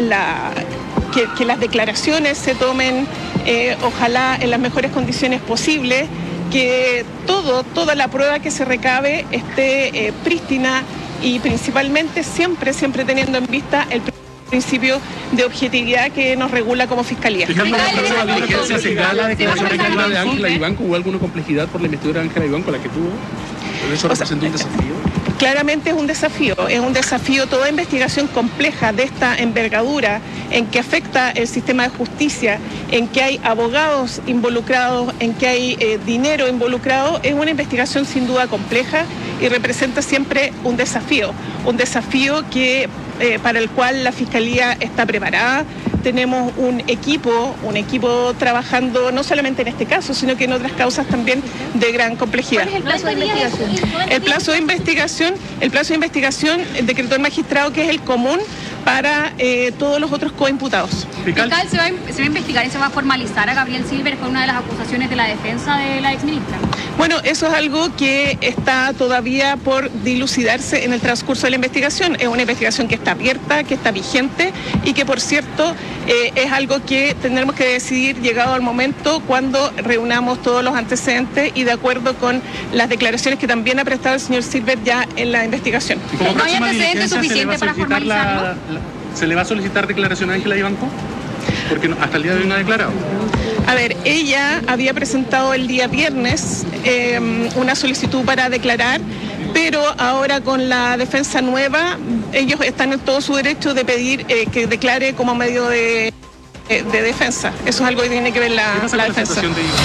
la Que, que las declaraciones se tomen, eh, ojalá en las mejores condiciones posibles, que todo, toda la prueba que se recabe esté eh, prístina y principalmente siempre, siempre teniendo en vista el principio de objetividad que nos regula como Fiscalía.
Fijando la diligencia, ¿se da la declaración de Ángela Vivanco? ¿Hubo alguna complejidad por la investidura de Ángela Vivanco, la que tuvo? ¿Eso representó un desafío?
Claramente es un desafío, es un desafío toda investigación compleja de esta envergadura, en que afecta el sistema de justicia, en que hay abogados involucrados, en que hay eh, dinero involucrado. Es una investigación sin duda compleja y representa siempre un desafío, un desafío que, eh, para el cual la Fiscalía está preparada. Tenemos un equipo, un equipo trabajando no solamente en este caso, sino que en otras causas también de gran complejidad.
¿Cuál es el plazo de investigación?
El plazo de investigación, el plazo de investigación decretó el magistrado, que es el común para eh, todos los otros coimputados.
Fiscal, ¿se va, ¿se va a investigar y se va a formalizar a Gabriel Silver con una de las acusaciones de la defensa de la exministra?
Bueno, eso es algo que está todavía por dilucidarse en el transcurso de la investigación. Es una investigación que está abierta, que está vigente y que, por cierto, eh, es algo que tendremos que decidir llegado al momento, cuando reunamos todos los antecedentes y de acuerdo con las declaraciones que también ha prestado el señor Silver ya en la investigación.
¿No hay antecedentes suficientes para formalizarlo?
La, la, ¿Se le va a solicitar declaración a Ángela Vivanco? Porque no, hasta el día de hoy no ha declarado.
A ver, ella había presentado el día viernes eh, una solicitud para declarar, pero ahora con la defensa nueva, ellos están en todo su derecho de pedir eh, que declare como medio de, eh, de defensa. Eso es algo que tiene que ver la, la defensa.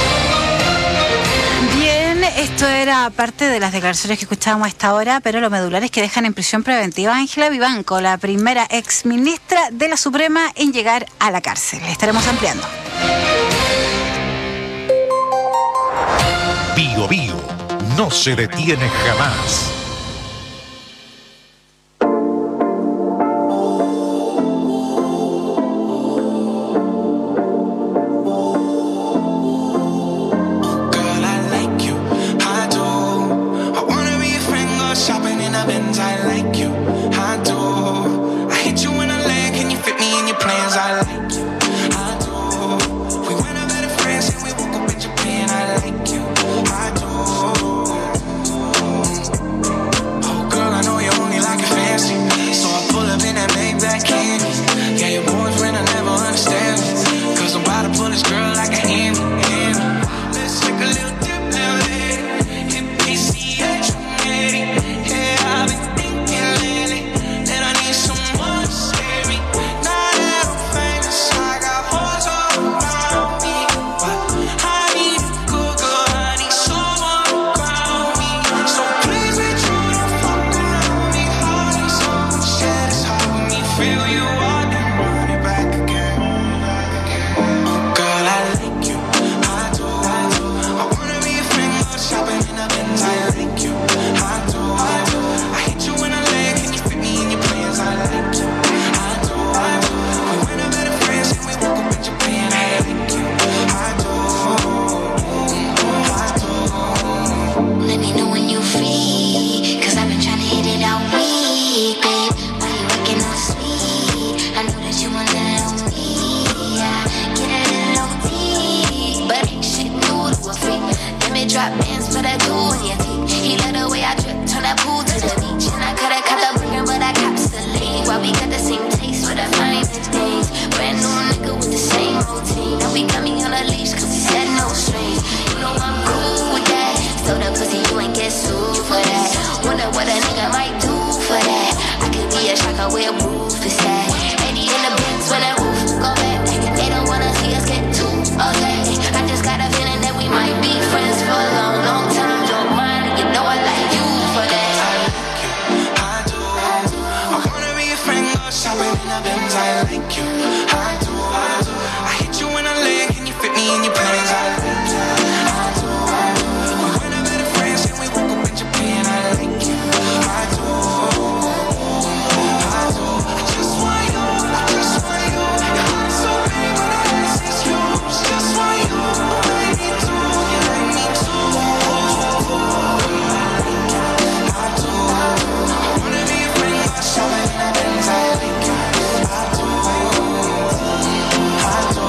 Bien, esto era parte de las declaraciones que escuchábamos a esta hora, pero lo medular es que dejan en prisión preventiva a Ángela Vivanco, la primera exministra de la Suprema en llegar a la cárcel. Estaremos ampliando.
Bio Bio no se detiene jamás.
roof is sad. eighty in the bins when that roof go back. They don't wanna see us get too okay. I just got a feeling that we might be friends for a long, long time. Don't mind, you know I like you for that.
I do, I wanna be a friend, go shopping in the bins. I like you, I do, I do. I hit you in a leg and you fit me in your plans. I like you, I do, I do. We went out better friends and we woke up in Japan. I like you, I do, I do. I just want you, I just want you. Your heart's so big, but the rest is yours. Just want you, I need to, you like me too. I do, I do. I wanna be a friend, go shopping in the bins. I like you, I do, I do.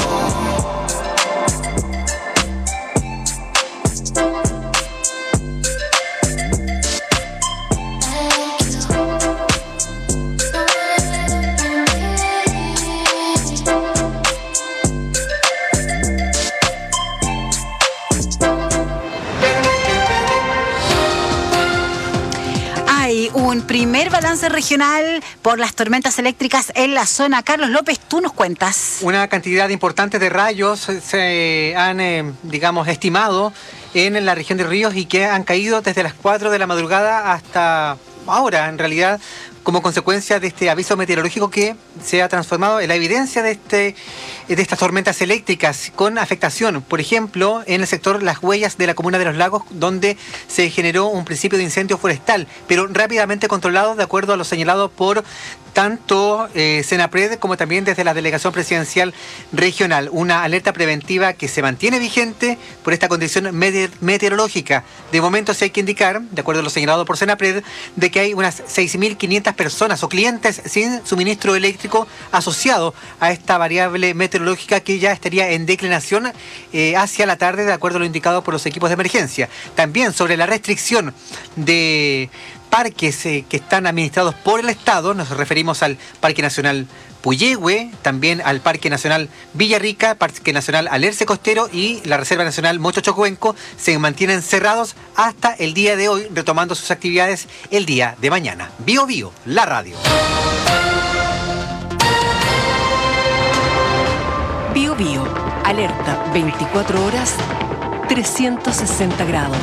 Hay un primer balance regional por las tormentas eléctricas en la zona. Carlos López, tú nos cuentas.
Una cantidad importante de rayos se han, eh, digamos, estimado en la región de Ríos y que han caído desde las cuatro de la madrugada hasta ahora, en realidad, como consecuencia de este aviso meteorológico que se ha transformado en la evidencia de, este, de estas tormentas eléctricas con afectación. Por ejemplo, en el sector Las Huellas de la comuna de Los Lagos, donde se generó un principio de incendio forestal, pero rápidamente controlado de acuerdo a lo señalado por tanto eh, Senapred como también desde la Delegación Presidencial Regional. Una alerta preventiva que se mantiene vigente por esta condición meteor meteorológica. De momento se hay que indicar, de acuerdo a lo señalado por Senapred, de que hay unas seis mil quinientas personas o clientes sin suministro eléctrico asociado a esta variable meteorológica que ya estaría en declinación eh, hacia la tarde, de acuerdo a lo indicado por los equipos de emergencia. También sobre la restricción de parques eh, que están administrados por el Estado, nos referimos al Parque Nacional Puyehue, también al Parque Nacional Villarrica, Parque Nacional Alerce Costero y la Reserva Nacional Mochochocuenco, se mantienen cerrados hasta el día de hoy, retomando sus actividades el día de mañana. Bio Bio, la radio.
Bio Bio, alerta veinticuatro horas, trescientos sesenta grados.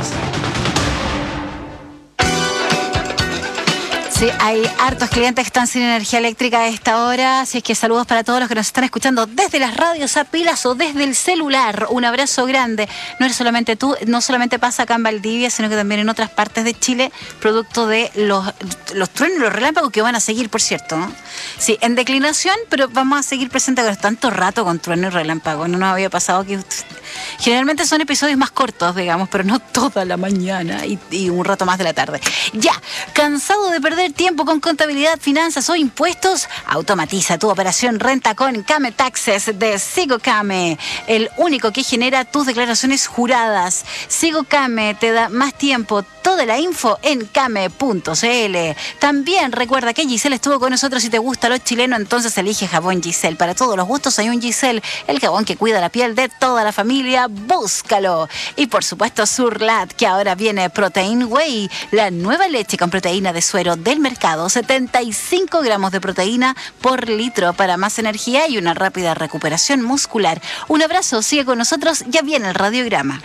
Sí, hay hartos clientes que están sin energía eléctrica a esta hora, así es que saludos para todos los que nos están escuchando desde las radios a pilas o desde el celular. Un abrazo grande. No eres solamente tú, no solamente pasa acá en Valdivia, sino que también en otras partes de Chile, producto de los, los truenos y los relámpagos que van a seguir, por cierto, ¿no? Sí, en declinación, pero vamos a seguir presentes con tanto rato con trueno y relámpago. No nos había pasado que... Generalmente son episodios más cortos, digamos, pero no toda la mañana y, y un rato más de la tarde. Ya, ¿cansado de perder tiempo con contabilidad, finanzas o impuestos? Automatiza tu operación renta con Came Taxes de SigoCame, el único que genera tus declaraciones juradas. SigoCame te da más tiempo. Toda la info en came punto c l. También recuerda que Giselle estuvo con nosotros. Si te gusta lo chileno, entonces elige jabón Giselle. Para todos los gustos hay un Giselle, el jabón que cuida la piel de toda la familia. Búscalo. Y por supuesto Surlat, que ahora viene Protein Whey, la nueva leche con proteína de suero del mercado. setenta y cinco gramos de proteína por litro para más energía y una rápida recuperación muscular. Un abrazo, sigue con nosotros, ya viene el radiograma.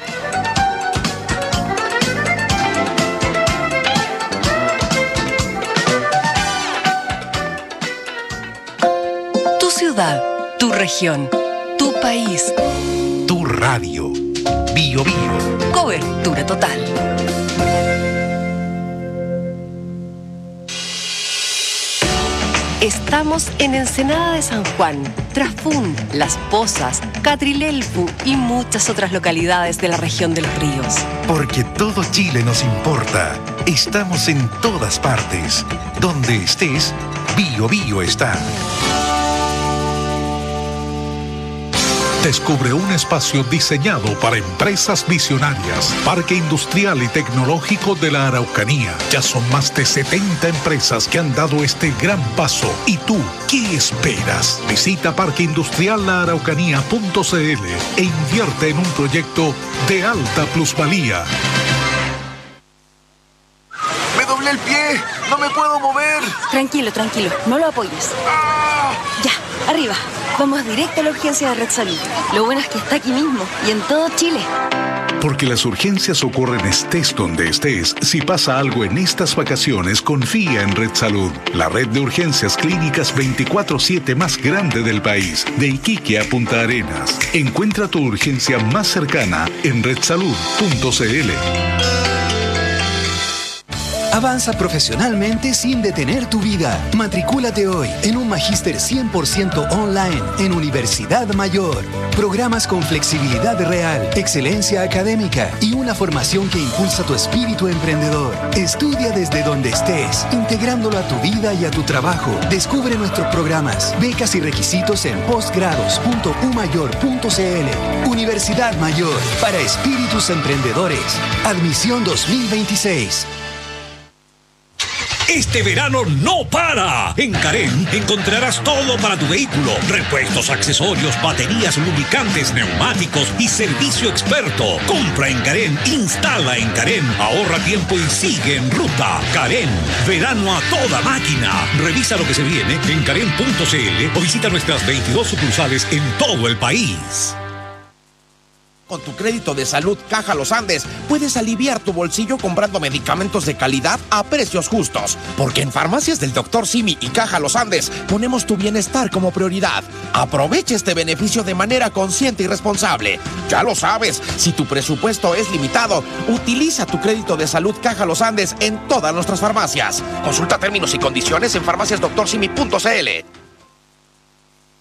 Tu ciudad, tu región, tu país.
Tu radio. Bio Bio.
Cobertura total. Estamos en Ensenada de San Juan, Trafún, Las Pozas, Catrilelpu y muchas otras localidades de la región de los ríos.
Porque todo Chile nos importa. Estamos en todas partes. Donde estés, Bio Bio está.
Descubre un espacio diseñado para empresas visionarias. Parque Industrial y Tecnológico de la Araucanía. Ya son más de setenta empresas que han dado este gran paso. ¿Y tú qué esperas? Visita parque industrial la araucanía punto c l e invierte en un proyecto de alta plusvalía.
duele el pie. No me puedo mover.
Tranquilo, tranquilo. No lo apoyes. Ya, arriba. Vamos directo a la urgencia de Red Salud. Lo bueno es que está aquí mismo y en todo Chile.
Porque las urgencias ocurren estés donde estés. Si pasa algo en estas vacaciones, confía en Red Salud, la red de urgencias clínicas veinticuatro siete más grande del país, de Iquique a Punta Arenas. Encuentra tu urgencia más cercana en red salud punto c l.
Avanza profesionalmente sin detener tu vida. Matricúlate hoy en un magíster cien por ciento online en Universidad Mayor. Programas con flexibilidad real, excelencia académica y una formación que impulsa tu espíritu emprendedor. Estudia desde donde estés, integrándolo a tu vida y a tu trabajo. Descubre nuestros programas, becas y requisitos en postgrados punto u mayor punto c l. Universidad Mayor, para espíritus emprendedores. Admisión dos mil veintiséis.
Este verano no para. En Carén encontrarás todo para tu vehículo. Repuestos, accesorios, baterías, lubricantes, neumáticos y servicio experto. Compra en Carén, instala en Carén, ahorra tiempo y sigue en ruta. Carén, verano a toda máquina. Revisa lo que se viene en carén punto c l o visita nuestras veintidós sucursales en todo el país.
Con tu crédito de salud Caja Los Andes puedes aliviar tu bolsillo comprando medicamentos de calidad a precios justos. Porque en Farmacias del doctor Simi y Caja Los Andes ponemos tu bienestar como prioridad. Aprovecha este beneficio de manera consciente y responsable. Ya lo sabes, si tu presupuesto es limitado, utiliza tu crédito de salud Caja Los Andes en todas nuestras farmacias. Consulta términos y condiciones en farmacias doctor simi punto c l.